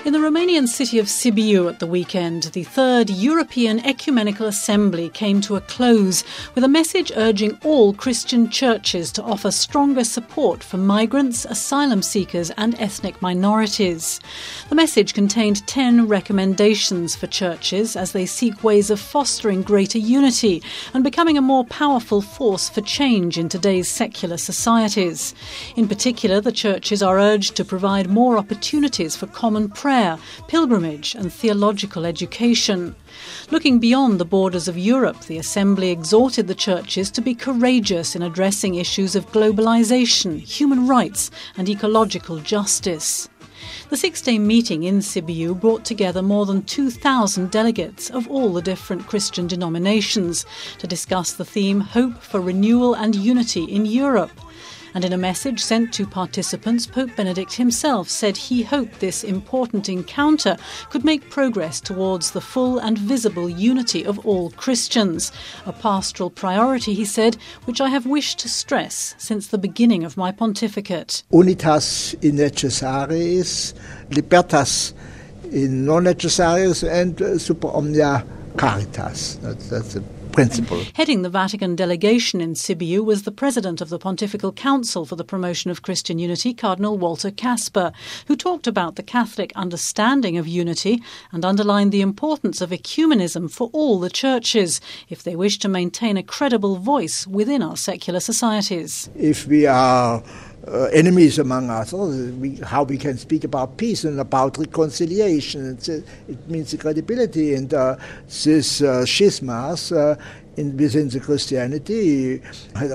In the Romanian city of Sibiu at the weekend, the third European Ecumenical Assembly came to a close with a message urging all Christian churches to offer stronger support for migrants, asylum seekers and ethnic minorities. The message contained 10 recommendations for churches as they seek ways of fostering greater unity and becoming a more powerful force for change in today's secular societies. In particular, the churches are urged to provide more opportunities for common prayer, pilgrimage and theological education. Looking beyond the borders of Europe, the Assembly exhorted the churches to be courageous in addressing issues of globalization, human rights and ecological justice. The 6-day meeting in Sibiu brought together more than 2,000 delegates of all the different Christian denominations to discuss the theme Hope for Renewal and Unity in Europe. And in a message sent to participants, Pope Benedict himself said he hoped this important encounter could make progress towards the full and visible unity of all Christians, a pastoral priority, he said, which I have wished to stress since the beginning of my pontificate. Unitas in necessaris, libertas in non necessaris, and super omnia caritas. That's the principle. Heading the Vatican delegation in Sibiu was the president of the Pontifical Council for the Promotion of Christian Unity, Cardinal Walter Kasper, who talked about the Catholic understanding of unity and underlined the importance of ecumenism for all the churches if they wish to maintain a credible voice within our secular societies. If we are enemies among us, how we can speak about peace and about reconciliation. It means the credibility, and these schismas within the Christianity had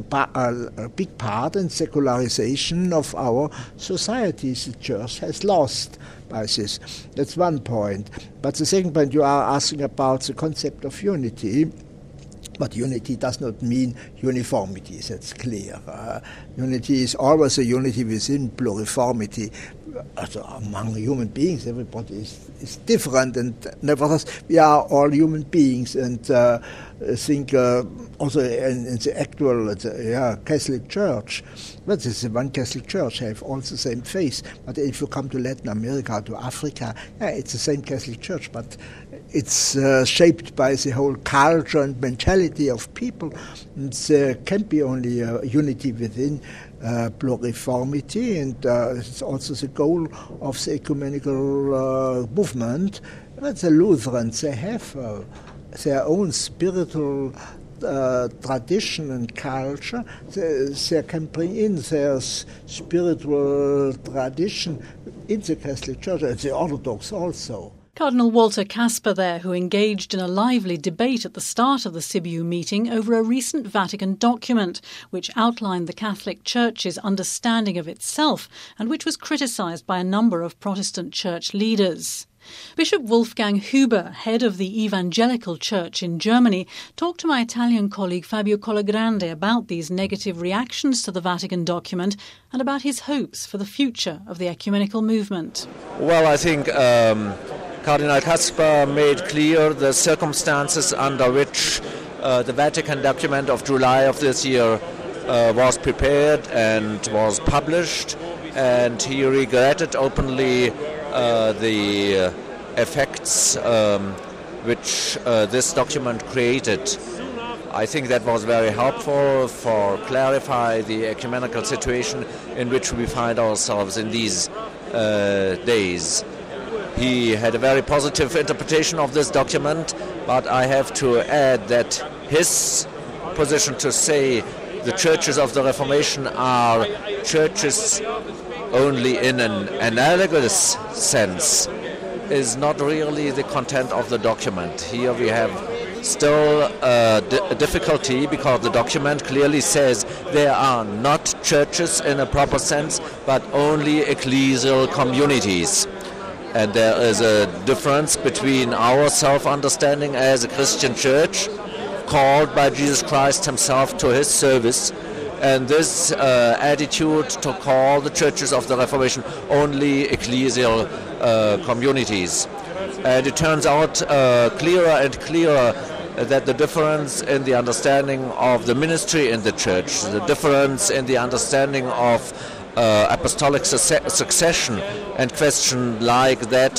a big part in secularization of our societies. The Church has lost by this. That's one point. But the second point, you are asking about the concept of unity. But unity does not mean uniformity, that's clear. Unity is always a unity within pluriformity. Among human beings, everybody is different, and nevertheless, we are all human beings. And I think also in the actual Catholic Church, but it's one Catholic Church, have all the same faith. But if you come to Latin America, to Africa, it's the same Catholic Church, but it's shaped by the whole culture and mentality of people. And there can be only unity within pluriformity, and it's also the goal of the ecumenical movement. But the Lutherans, they have their own spiritual tradition and culture. They can bring in their spiritual tradition in the Catholic Church, and the Orthodox also. Cardinal Walter Kasper there, who engaged in a lively debate at the start of the Sibiu meeting over a recent Vatican document which outlined the Catholic Church's understanding of itself and which was criticised by a number of Protestant church leaders. Bishop Wolfgang Huber, head of the Evangelical Church in Germany, talked to my Italian colleague Fabio Colagrande about these negative reactions to the Vatican document and about his hopes for the future of the ecumenical movement. Well, I think Cardinal Kasper made clear the circumstances under which the Vatican document of July of this year was prepared and was published, and he regretted openly the effects which this document created. I think that was very helpful for clarify the ecumenical situation in which we find ourselves in these days. He had a very positive interpretation of this document, but I have to add that his position to say the churches of the Reformation are churches only in an analogous sense is not really the content of the document. Here we have still a difficulty because the document clearly says there are not churches in a proper sense, but only ecclesial communities. And there is a difference between our self-understanding as a Christian church, called by Jesus Christ himself to his service, and this attitude to call the churches of the Reformation only ecclesial communities. And it turns out clearer and clearer that the difference in the understanding of the ministry in the church, the difference in the understanding of apostolic succession and question like that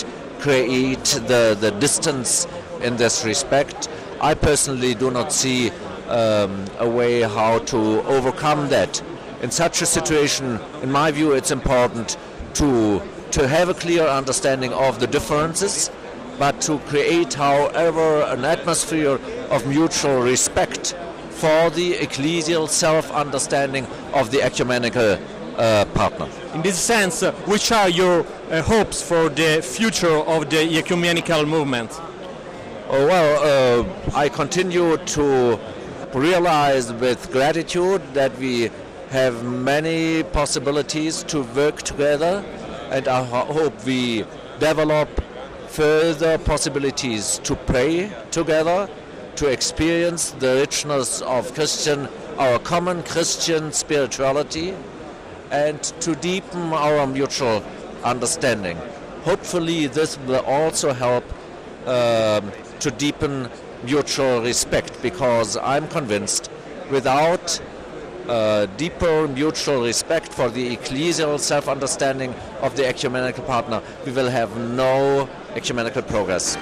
create the distance in this respect. I personally do not see a way how to overcome that. In such a situation, in my view, it's important to have a clear understanding of the differences, but to create, however, an atmosphere of mutual respect for the ecclesial self-understanding of the ecumenical partner. In this sense, which are your hopes for the future of the ecumenical movement? Oh, well, I continue to realize with gratitude that we have many possibilities to work together, and I hope we develop further possibilities to pray together, to experience the richness of our common Christian spirituality, and to deepen our mutual understanding. Hopefully this will also help to deepen mutual respect, because I'm convinced without deeper mutual respect for the ecclesial self-understanding of the ecumenical partner, we will have no ecumenical progress.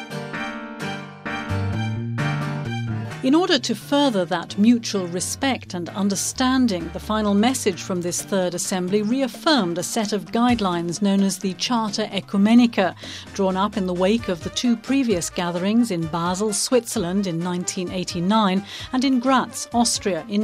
In order to further that mutual respect and understanding, the final message from this Third Assembly reaffirmed a set of guidelines known as the Charta Ecumenica, drawn up in the wake of the two previous gatherings in Basel, Switzerland in 1989 and in Graz, Austria in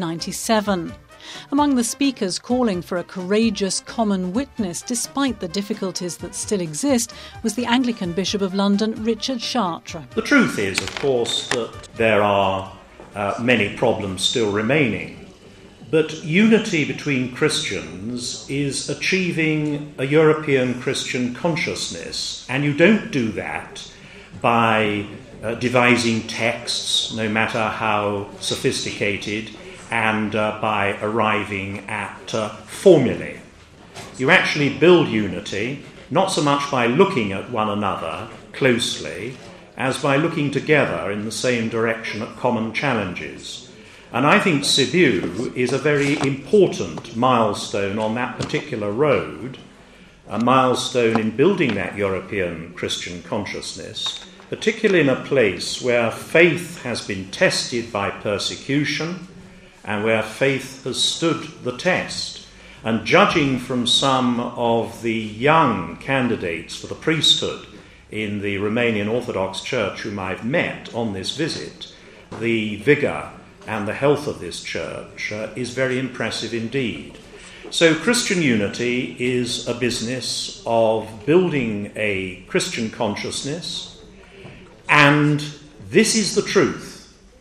1997. Among the speakers calling for a courageous common witness despite the difficulties that still exist was the Anglican Bishop of London, Richard Chartres. The truth is, of course, that there are many problems still remaining, but unity between Christians is achieving a European Christian consciousness, and you don't do that by devising texts, no matter how sophisticated, and by arriving at formulae. You actually build unity, not so much by looking at one another closely, as by looking together in the same direction at common challenges. And I think Sibiu is a very important milestone on that particular road, a milestone in building that European Christian consciousness, particularly in a place where faith has been tested by persecution, and where faith has stood the test. And judging from some of the young candidates for the priesthood in the Romanian Orthodox Church whom I've met on this visit, the vigour and the health of this church is very impressive indeed. So Christian unity is a business of building a Christian consciousness, and this is the truth.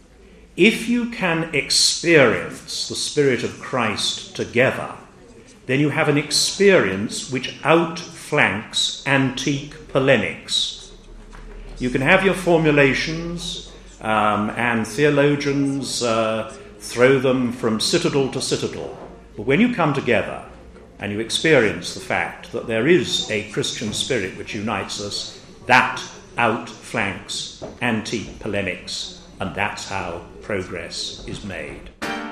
If you can experience the Spirit of Christ together, then you have an experience which outflanks antique polemics. You can have your formulations, and theologians throw them from citadel to citadel. But when you come together and you experience the fact that there is a Christian spirit which unites us, that outflanks antique polemics, and that's how progress is made.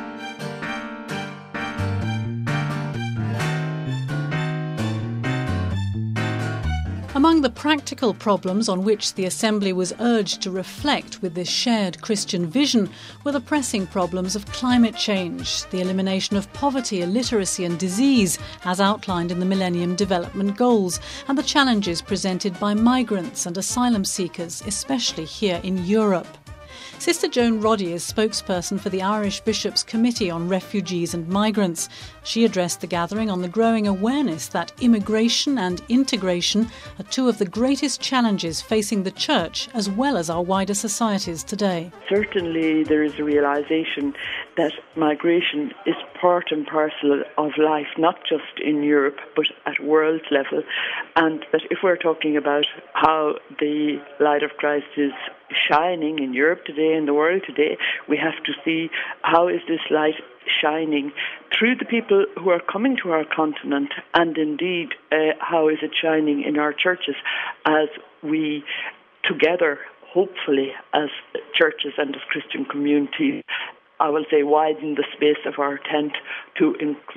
Among the practical problems on which the Assembly was urged to reflect with this shared Christian vision were the pressing problems of climate change, the elimination of poverty, illiteracy and disease, as outlined in the Millennium Development Goals, and the challenges presented by migrants and asylum seekers, especially here in Europe. Sister Joan Roddy is spokesperson for the Irish Bishops' Committee on Refugees and Migrants. She addressed the gathering on the growing awareness that immigration and integration are two of the greatest challenges facing the Church as well as our wider societies today. Certainly there is a realisation that migration is part and parcel of life, not just in Europe but at world level, and that if we're talking about how the light of Christ is shining in Europe today, in the world today, we have to see how is this light shining through the people who are coming to our continent, and indeed how is it shining in our churches as we together, hopefully as churches and as Christian communities, I will say, widen the space of our tent to include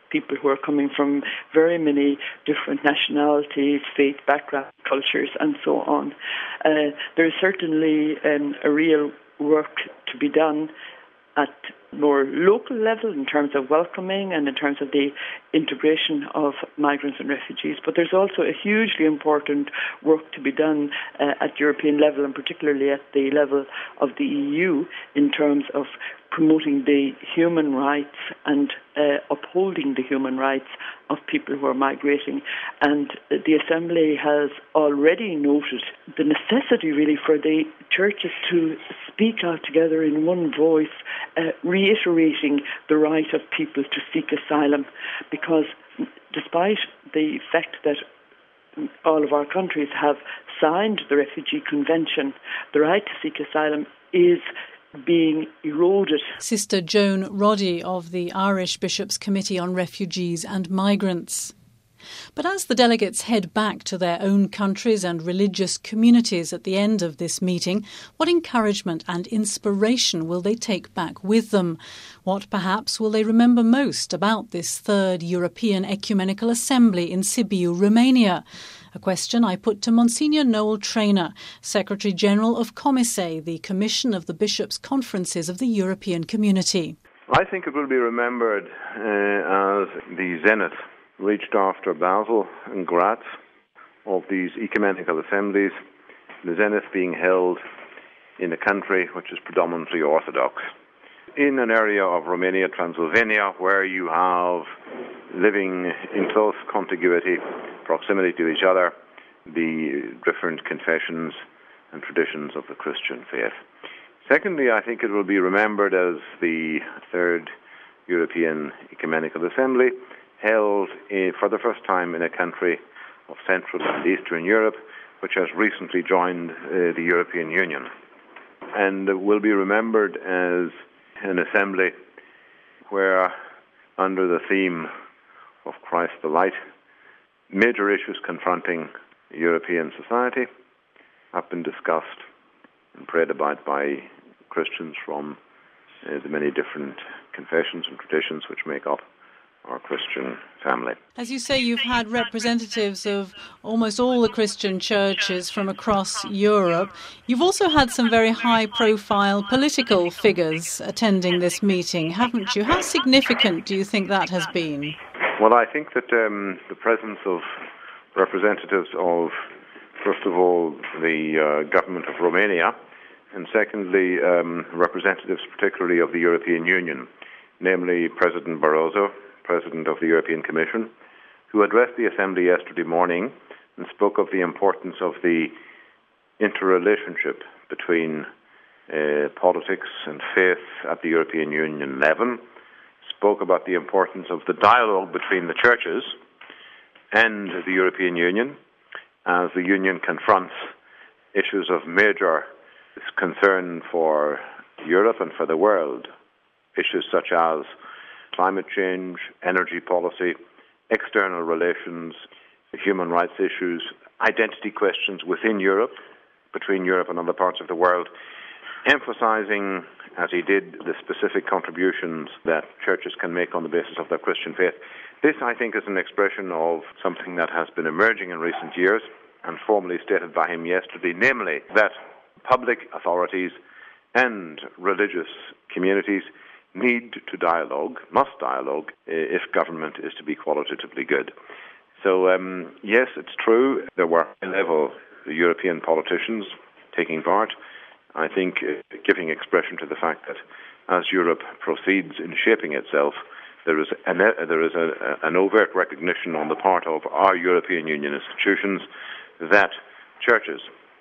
people who are coming from very many different nationalities, faith backgrounds, cultures, and so on. There is certainly a real work to be done at more local level in terms of welcoming and in terms of the integration of migrants and refugees. But there's also a hugely important work to be done at European level, and particularly at the level of the EU, in terms of promoting the human rights and upholding the human rights of people who are migrating. And the Assembly has already noted the necessity really for the churches to speak out together in one voice, reiterating the right of people to seek asylum, because despite the fact that all of our countries have signed the Refugee Convention, the right to seek asylum is being eroded. Sister Joan Roddy of the Irish Bishops' Committee on Refugees and Migrants. But as the delegates head back to their own countries and religious communities at the end of this meeting, what encouragement and inspiration will they take back with them? What perhaps will they remember most about this third European Ecumenical Assembly in Sibiu, Romania? A question I put to Monsignor Noel Trainer, Secretary-General of COMISE, the Commission of the Bishops' Conferences of the European Community. I think it will be remembered as the zenith reached after Basel and Graz of these ecumenical assemblies, the zenith being held in a country which is predominantly Orthodox. In an area of Romania, Transylvania, where you have living in close contiguity, proximity to each other, the different confessions and traditions of the Christian faith. Secondly, I think it will be remembered as the Third European Ecumenical Assembly, held for the first time in a country of Central and Eastern Europe, which has recently joined the European Union, and will be remembered as an assembly where, under the theme of Christ the Light, major issues confronting European society have been discussed and prayed about by Christians from the many different confessions and traditions which make up our Christian family. As you say, you've had representatives of almost all the Christian churches from across Europe. You've also had some very high-profile political figures attending this meeting, haven't you? How significant do you think that has been? Well, I think that the presence of representatives of, first of all, the government of Romania, and secondly, representatives particularly of the European Union, namely President Barroso, President of the European Commission, who addressed the Assembly yesterday morning and spoke of the importance of the interrelationship between politics and faith at the European Union level, spoke about the importance of the dialogue between the churches and the European Union as the Union confronts issues of major concern for Europe and for the world, issues such as climate change, energy policy, external relations, human rights issues, identity questions within Europe, between Europe and other parts of the world, emphasizing, as he did, the specific contributions that churches can make on the basis of their Christian faith. This, I think, is an expression of something that has been emerging in recent years and formally stated by him yesterday, namely that public authorities and religious communities need to dialogue, must dialogue, if government is to be qualitatively good. So, yes, it's true, there were high-level European politicians taking part. I think giving expression to the fact that as Europe proceeds in shaping itself, there is an overt recognition on the part of our European Union institutions that churches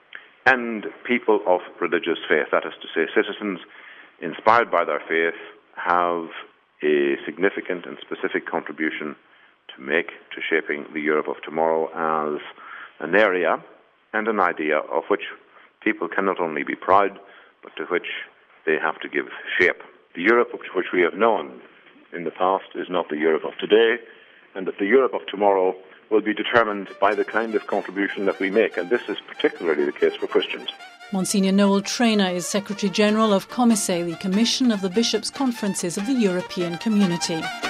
and people of religious faith, that is to say citizens inspired by their faith, have a significant and specific contribution to make to shaping the Europe of tomorrow as an area and an idea of which people can not only be proud, but to which they have to give shape. The Europe which we have known in the past is not the Europe of today, and that the Europe of tomorrow will be determined by the kind of contribution that we make, and this is particularly the case for Christians. Monsignor Noel Trainer is Secretary-General of COMISE, the Commission of the Bishops' Conferences of the European Community.